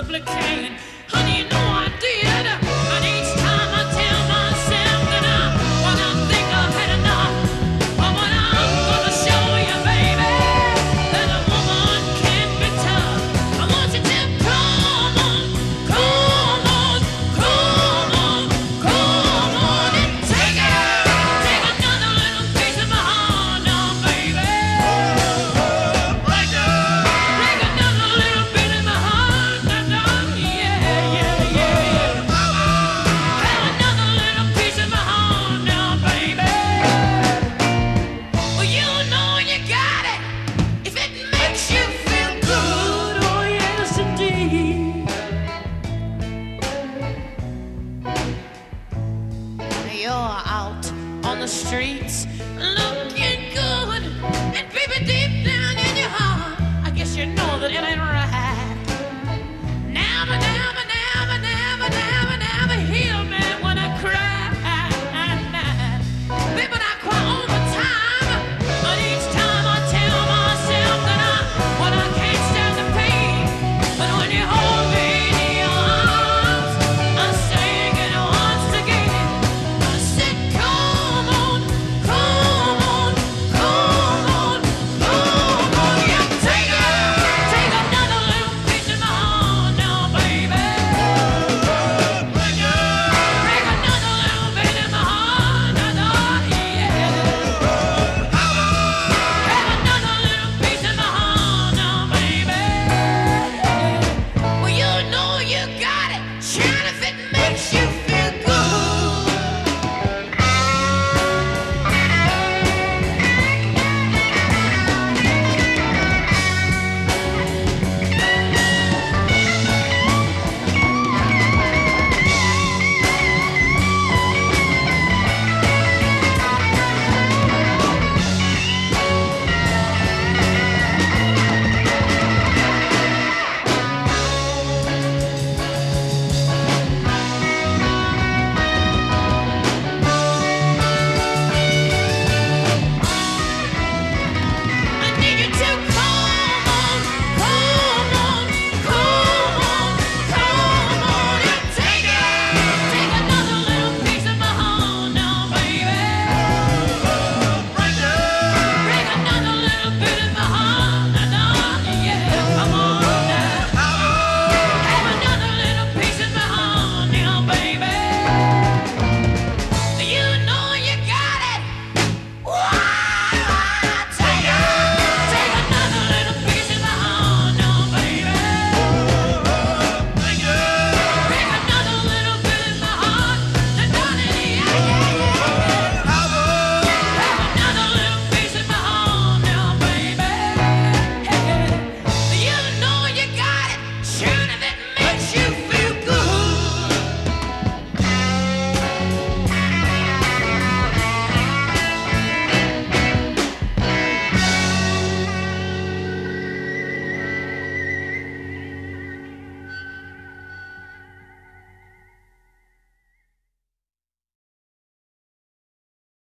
supplicate. Honey, you know I did. And each time I tell myself that when I think I've had enough, but when I'm gonna show you, baby, that a woman can be tough. I want you to come on, come on, come on, come on and take it. Take another little piece of my heart now, baby. Take another little bit of my heart now, yeah, yeah, yeah. Have another little piece of my heart now, baby. Well, you know you got it if it makes you feel good. Oh, yes, indeed. You're out on the streets looking good, and baby, deep down in your heart, I guess you know that it ain't right.